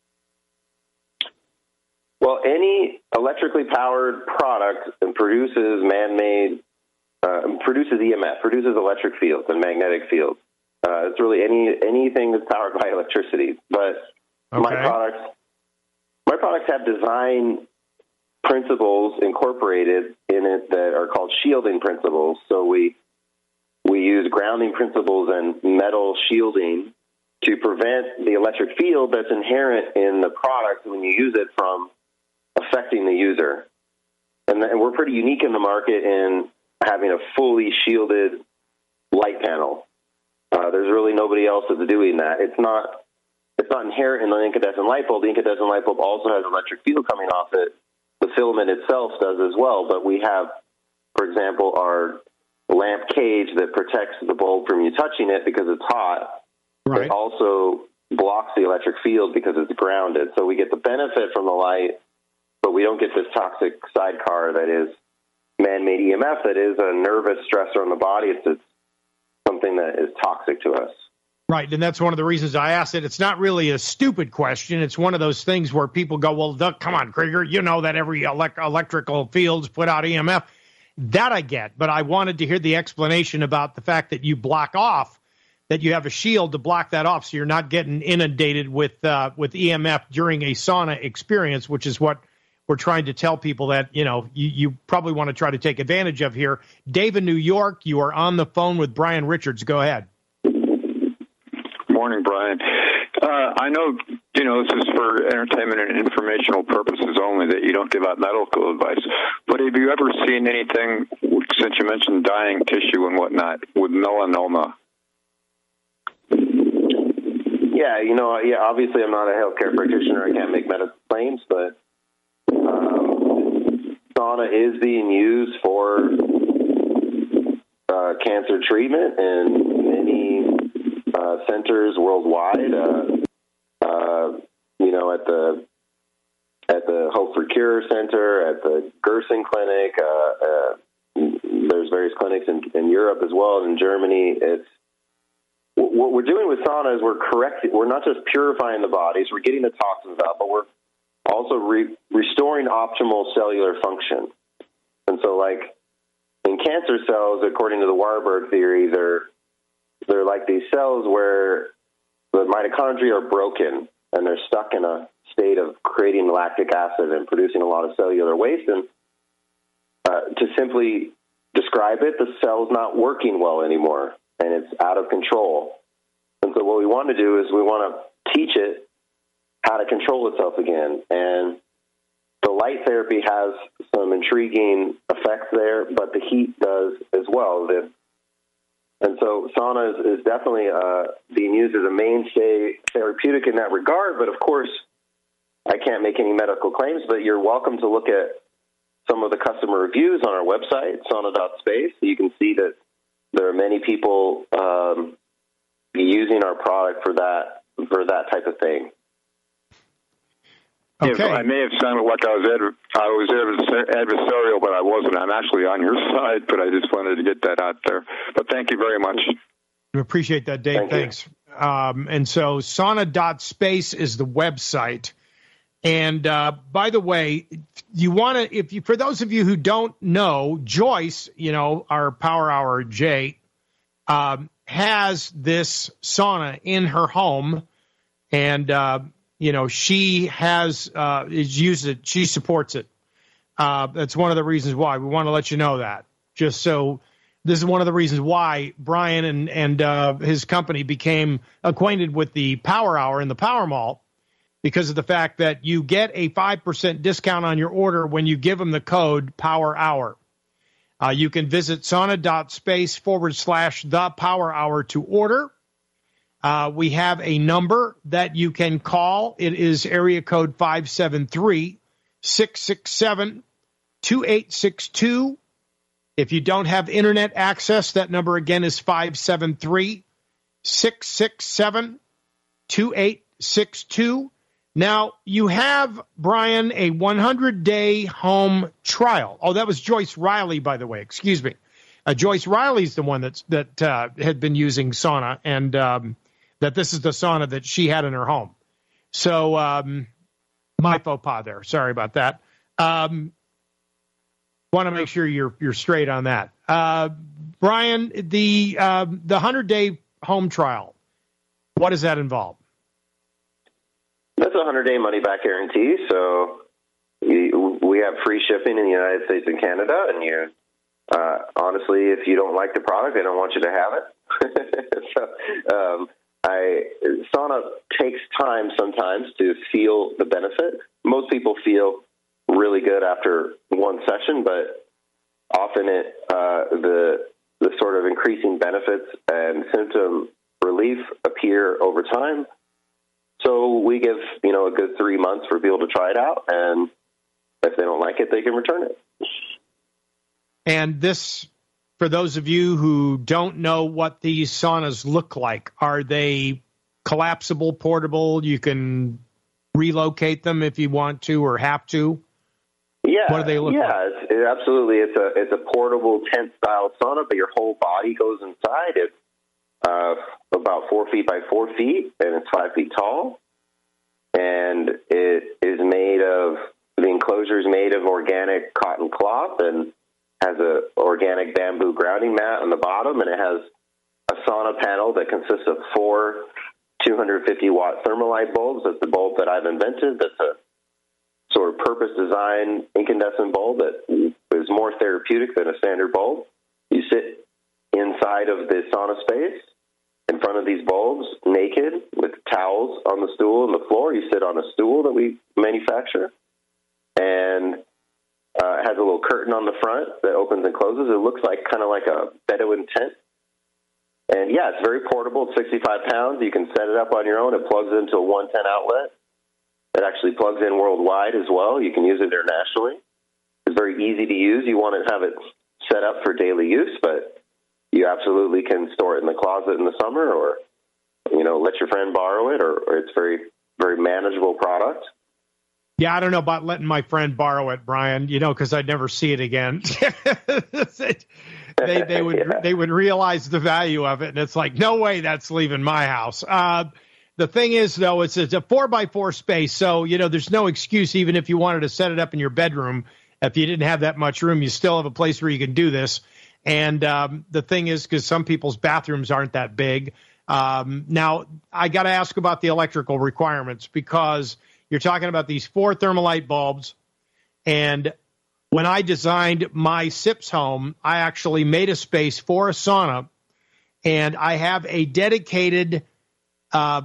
Well, any electrically powered product produces man-made, uh, produces E M F, produces electric fields and magnetic fields. Uh, it's really any anything that's powered by electricity. But okay. my products, my products have design principles incorporated in it that are called shielding principles. So we we use grounding principles and metal shielding to prevent the electric field that's inherent in the product when you use it from affecting the user. And, and we're pretty unique in the market in having a fully shielded light panel. Uh, there's really nobody else that's doing that. It's not it's not inherent in the incandescent light bulb. The incandescent light bulb also has electric field coming off it. The filament itself does as well, but we have, for example, our lamp cage that protects the bulb from you touching it because it's hot. Right. It also blocks the electric field because it's grounded. So we get the benefit from the light, but we don't get this toxic sidecar that is man-made E M F that is a nervous stressor on the body. It's, it's something that is toxic to us. Right, and that's one of the reasons I asked it. It's not really a stupid question. It's one of those things where people go, well, duh, come on, Krieger, you know that every elect- electrical fields put out E M F. That I get, but I wanted to hear the explanation about the fact that you block off, that you have a shield to block that off, so you're not getting inundated with uh, with E M F during a sauna experience, which is what we're trying to tell people that, you know, you, you probably want to try to take advantage of here. Dave in New York, you are on the phone with Brian Richards. Go ahead. Morning, Brian. Uh, I know, you know, this is for entertainment and informational purposes only, that you don't give out medical advice. But have you ever seen anything, since you mentioned dying tissue and whatnot, with melanoma? Yeah, you know, yeah. Obviously, I'm not a healthcare practitioner. I can't make medical claims, but um, sauna is being used for uh, cancer treatment in many uh, centers worldwide. Uh, uh, you know, at the at the Hope for Cure Center, at the Gerson Clinic. Uh, uh, there's various clinics in, in Europe as well, in Germany. It's what we're doing with sauna is we're correcting. We're not just purifying the bodies, we're getting the toxins out, but we're also re- restoring optimal cellular function. And so, like in cancer cells, according to the Warburg theory, they're they're like these cells where the mitochondria are broken and they're stuck in a state of creating lactic acid and producing a lot of cellular waste. And uh, to simply describe it, the cell's not working well anymore, and it's out of control. And so what we want to do is we want to teach it how to control itself again. And the light therapy has some intriguing effects there, but the heat does as well. The, and so sauna is, is definitely uh, being used as a mainstay therapeutic in that regard. But, of course, I can't make any medical claims, but you're welcome to look at some of the customer reviews on our website, sauna dot space. So you can see that there are many people um, using our product for that for that type of thing. Okay. If I may have sounded like I was adver- I was adversarial, but I wasn't. I'm actually on your side, but I just wanted to get that out there. But thank you very much. We appreciate that, Dave. Thank Thanks. Um, and so sauna dot space is the website. And uh, by the way, you want to, if you, for those of you who don't know, Joyce, you know, our Power Hour Jay, um, has this sauna in her home, and uh, you know, she has uh, is used it. She supports it. Uh, that's one of the reasons why we want to let you know that. Just so this is one of the reasons why Brian and and uh, his company became acquainted with the Power Hour in the Power Mall, because of the fact that you get a five percent discount on your order when you give them the code Power Hour. Uh, you can visit sauna dot space forward slash the Power Hour to order. Uh, we have a number that you can call. It is area code five seven three, six six seven, two eight six two. If you don't have internet access, that number again is five seven three, six six seven, two eight six two. Now, you have, Brian, a one hundred day home trial. Oh, that was Joyce Riley, by the way. Excuse me. Uh, Joyce Riley's the one that's, that uh, had been using sauna, and um, that this is the sauna that she had in her home. So, um, my faux pas there. Sorry about that. Um, want to make sure you're you're straight on that. Uh, Brian, the uh, the one hundred day home trial, what does that involve? That's a one hundred day money-back guarantee, so you, we have free shipping in the United States and Canada, and you, uh, honestly, if you don't like the product, they don't want you to have it. so, um, I, sauna takes time sometimes to feel the benefit. Most people feel really good after one session, but often it, uh, the, the sort of increasing benefits and symptom relief appear over time. So we give, you know, a good three months for people to try it out, and if they don't like it, they can return it. And this, for those of you who don't know what these saunas look like, are they collapsible, portable? You can relocate them if you want to or have to? Yeah. What do they look yeah, like? Yeah, it's, it, absolutely. It's a it's a portable tent-style sauna, but your whole body goes inside it. Uh, about four feet by four feet, and it's five feet tall. And it is made of, the enclosure is made of organic cotton cloth and has a organic bamboo grounding mat on the bottom, and it has a sauna panel that consists of four two hundred fifty watt Thermalite bulbs. That's the bulb that I've invented. That's a sort of purpose-designed incandescent bulb that is more therapeutic than a standard bulb. You sit inside of the sauna space in front of these bulbs, naked, with towels on the stool and the floor. You sit on a stool that we manufacture, and uh, it has a little curtain on the front that opens and closes. It looks like kind of like a Bedouin tent. And, yeah, it's very portable. It's sixty-five pounds. You can set it up on your own. It plugs into a one ten outlet. It actually plugs in worldwide as well. You can use it internationally. It's very easy to use. You want to have it set up for daily use, but you absolutely can store it in the closet in the summer, or, you know, let your friend borrow it, or, or it's very, very manageable product. Yeah, I don't know about letting my friend borrow it, Brian, you know, because I'd never see it again. they they would yeah. they would realize the value of it, and it's like, no way that's leaving my house. Uh, the thing is, though, it's, it's a four by four space, so, you know, there's no excuse, even if you wanted to set it up in your bedroom. If you didn't have that much room, you still have a place where you can do this. And um, the thing is, because some people's bathrooms aren't that big. Um, now, I got to ask about the electrical requirements, because you're talking about these four Thermalite bulbs. And when I designed my SIPS home, I actually made a space for a sauna. And I have a dedicated uh,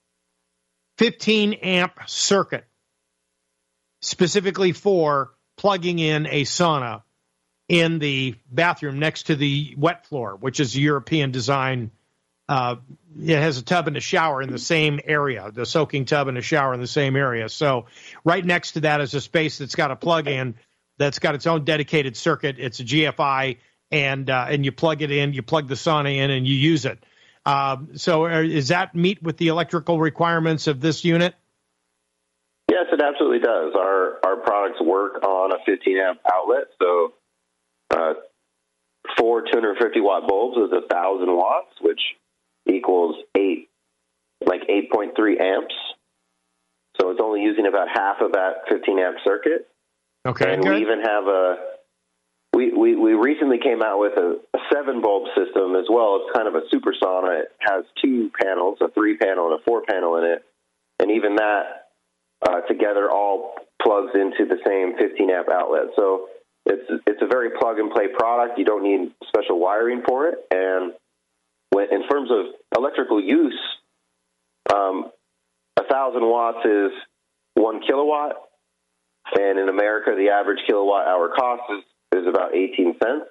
fifteen amp circuit specifically for plugging in a sauna in the bathroom next to the wet floor, which is a European design. Uh, it has a tub and a shower in the same area, the soaking tub and a shower in the same area. So right next to that is a space that's got a plug-in that's got its own dedicated circuit. It's a G F I, and uh, and you plug it in, you plug the sauna in, and you use it. Um, so are, does that meet with the electrical requirements of this unit? Yes, it absolutely does. Our our products work on a fifteen amp outlet, so uh, four two hundred fifty watt bulbs is one thousand watts, which equals eight, like eight point three amps. So it's only using about half of that fifteen amp circuit. Okay, and good. we even have a we, we, we recently came out with a, a seven bulb system as well. It's kind of a super sauna. It has two panels, a three panel and a four panel in it, and even that uh, together all plugs into the same fifteen amp outlet. So it's it's a very plug and play product. You don't need special wiring for it. And when, in terms of electrical use, um, a thousand watts is one kilowatt. And in America, the average kilowatt hour cost is, is about eighteen cents.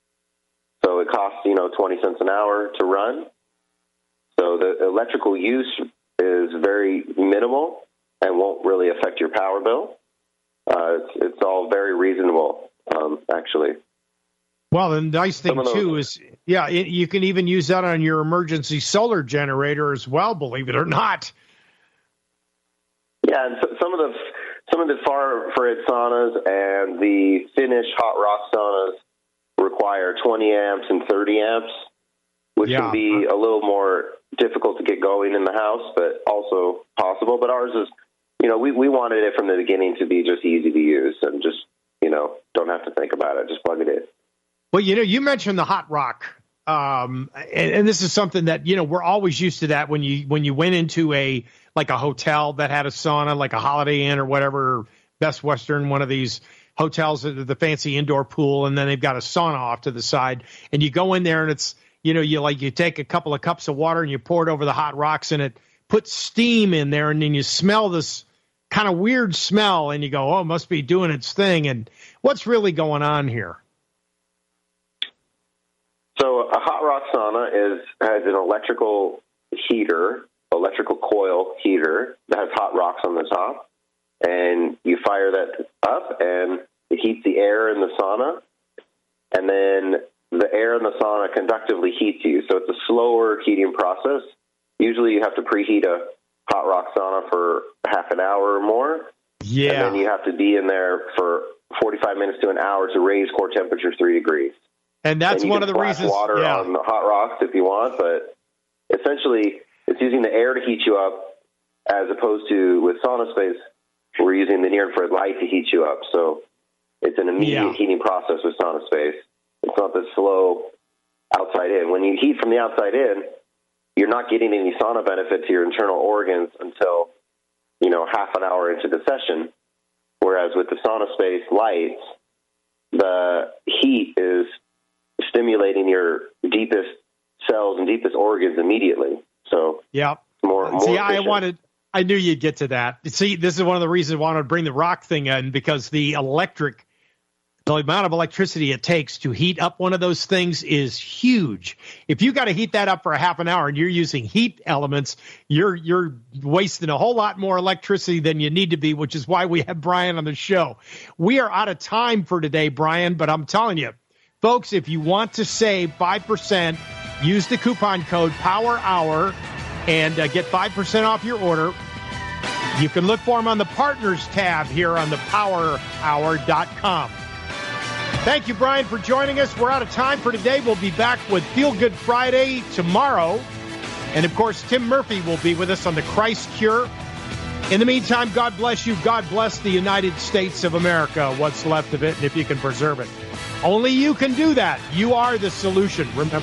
So it costs, you know, twenty cents an hour to run. So the electrical use is very minimal and won't really affect your power bill. Uh, it's, it's all very reasonable, um, actually. Well, the nice thing, too, is, yeah, it, you can even use that on your emergency solar generator as well, believe it or not. Yeah, and so, some of the some of the far infrared saunas and the Finnish hot rock saunas require twenty amps and thirty amps, which yeah. can be a little more difficult to get going in the house, but also possible. But ours is, you know, we, we wanted it from the beginning to be just easy to use and just, you know, don't have to think about it. Just plug it in. Well, you know, you mentioned the hot rock, um, and, and this is something that, you know, we're always used to that when you when you went into a like a hotel that had a sauna, like a Holiday Inn or whatever, Best Western, one of these hotels, the fancy indoor pool, and then they've got a sauna off to the side, and you go in there and it's, you know, you like you take a couple of cups of water and you pour it over the hot rocks and it puts steam in there, and then you smell this kind of weird smell and you go, oh, it must be doing its thing. And what's really going on here? So a hot rock sauna is has an electrical heater, electrical coil heater that has hot rocks on the top, and you fire that up and it heats the air in the sauna, and then the air in the sauna conductively heats you. So it's a slower heating process. Usually you have to preheat a hot rock sauna for half an hour or more. Yeah. And then you have to be in there for forty-five minutes to an hour to raise core temperature three degrees. And that's and one of the reasons. reasons. Water yeah. on the hot rocks if you want, but essentially it's using the air to heat you up, as opposed to with sauna space, we're using the near infrared light to heat you up. So it's an immediate yeah. heating process with sauna space. It's not the slow outside in. When you heat from the outside in, you're not getting any sauna benefit to your internal organs until, you know, half an hour into the session. Whereas with the SaunaSpace lights, the heat is stimulating your deepest cells and deepest organs immediately. So yeah, more, more See, efficient. I wanted, I knew you'd get to that. See, this is one of the reasons I wanted to bring the rock thing in, because the electric, the amount of electricity it takes to heat up one of those things is huge. If you got to heat that up for a half an hour and you're using heat elements, you're you're wasting a whole lot more electricity than you need to be, which is why we have Brian on the show. We are out of time for today, Brian, but I'm telling you, folks, if you want to save five percent, use the coupon code POWERHOUR and uh, get five percent off your order. You can look for them on the Partners tab here on the power hour dot com. Thank you, Brian, for joining us. We're out of time for today. We'll be back with Feel Good Friday tomorrow. And, of course, Tim Murphy will be with us on the Christ Cure. In the meantime, God bless you. God bless the United States of America, what's left of it, and if you can preserve it. Only you can do that. You are the solution. Remember.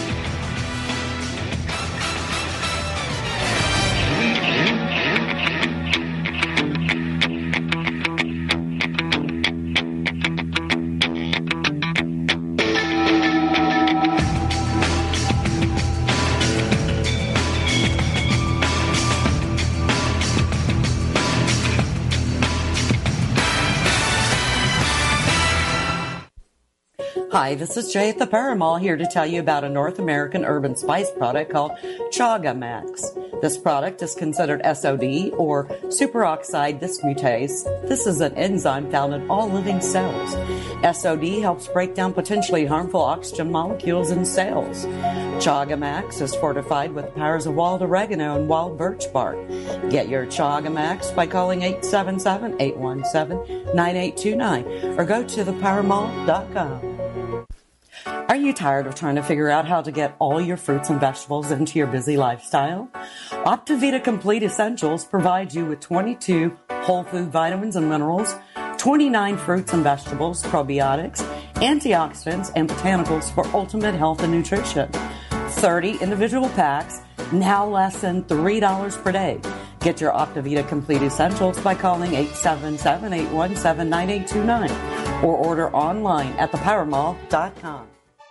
Hi, this is Jay at the Power Mall here to tell you about a North American urban spice product called Chaga Max. This product is considered S O D, or superoxide dismutase. This is an enzyme found in all living cells. S O D helps break down potentially harmful oxygen molecules in cells. Chaga Max is fortified with the powers of wild oregano and wild birch bark. Get your Chaga Max by calling eight seven seven, eight one seven, nine eight two nine or go to the power mall dot com. Are you tired of trying to figure out how to get all your fruits and vegetables into your busy lifestyle? Optivita Complete Essentials provides you with twenty-two whole food vitamins and minerals, twenty-nine fruits and vegetables, probiotics, antioxidants, and botanicals for ultimate health and nutrition. thirty individual packs, now less than three dollars per day. Get your Optivita Complete Essentials by calling eight seven seven, eight one seven, nine eight two nine or order online at the power mall dot com.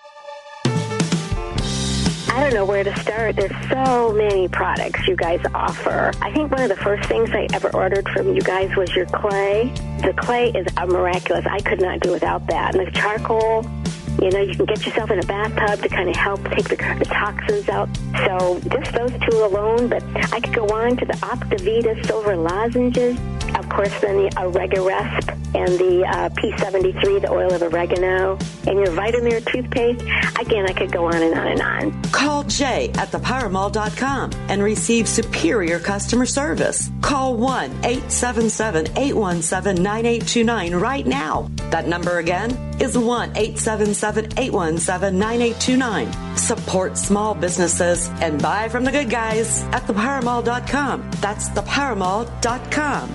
I don't know where to start. There's so many products you guys offer. I think one of the first things I ever ordered from you guys was your clay. The clay is a miraculous. I could not do without that. And the charcoal, you know, you can get yourself in a bathtub to kind of help take the, the toxins out. So just those two alone, but I could go on to the Optivita Silver Lozenges. Of course, then the Oregaresp and the uh, P seventy-three, the oil of oregano, and your Vitamir toothpaste. Again, I could go on and on and on. Call Jay at the power mall dot com and receive superior customer service. Call one eight seven seven, eight one seven, nine eight two nine right now. That number again is one eight seven seven, eight one seven, nine eight two nine. Support small businesses and buy from the good guys at the power mall dot com. That's the power mall dot com.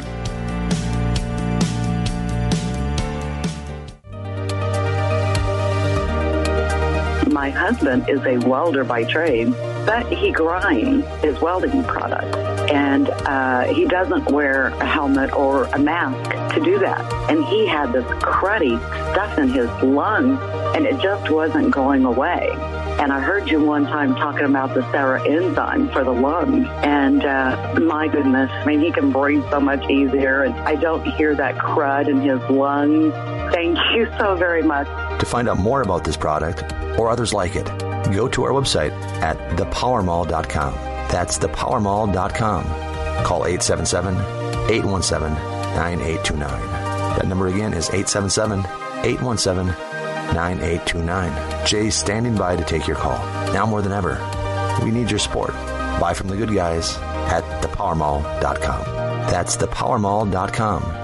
My husband is a welder by trade, but he grinds his welding product. And uh, he doesn't wear a helmet or a mask to do that. And he had this cruddy stuff in his lungs, and it just wasn't going away. And I heard you one time talking about the Sarah enzyme for the lungs. And uh, my goodness, I mean, he can breathe so much easier. And I don't hear that crud in his lungs. Thank you so very much. To find out more about this product or others like it, go to our website at the power mall dot com. That's the power mall dot com. Call eight seven seven, eight one seven, nine eight two nine. That number again is eight seven seven, eight one seven, nine eight two nine. Jay's standing by to take your call. Now more than ever, we need your support. Buy from the good guys at the power mall dot com. That's the power mall dot com.